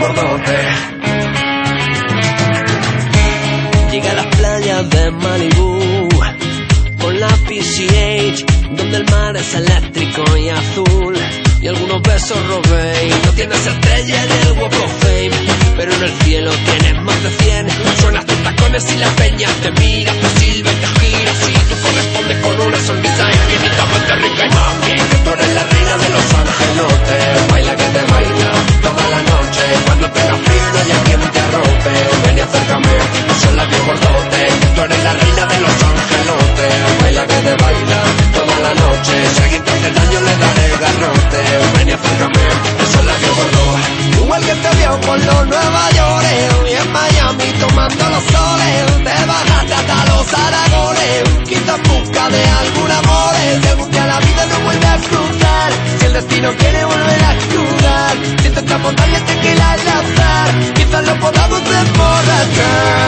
gordote. Llega a las playas de Malibú con la PCH, donde el mar es eléctrico y azul, y algunos besos robé. No tienes estrella en el Walk of Fame, pero en el cielo tienes más de 100. Suenas tus tacones y la peña te mira, te silba y te gira, y tú correspondes con una sonrisa infinitamente rica. Y mami, que tú eres la reina de los angelotes. Baila que te baila toda la noche, cuando tengas frío y hay quien te arrope. Ven y acércame, son labios gordotes. Tú eres la reina de los angelotes. Baila que te baila toda la noche, si alguien te hace daño le daré garrote. Ven y acércame, son labios gordos. Igual que te vio por los Nueva York y en Miami tomando los soles, te bajaste hasta los Aragones, quizás en busca de algún amor. Si algún día la vida no vuelve a cruzar, si el destino quiere volver a cruzar, si te está montando tequila al azar, quizás lo podamos emborrachar.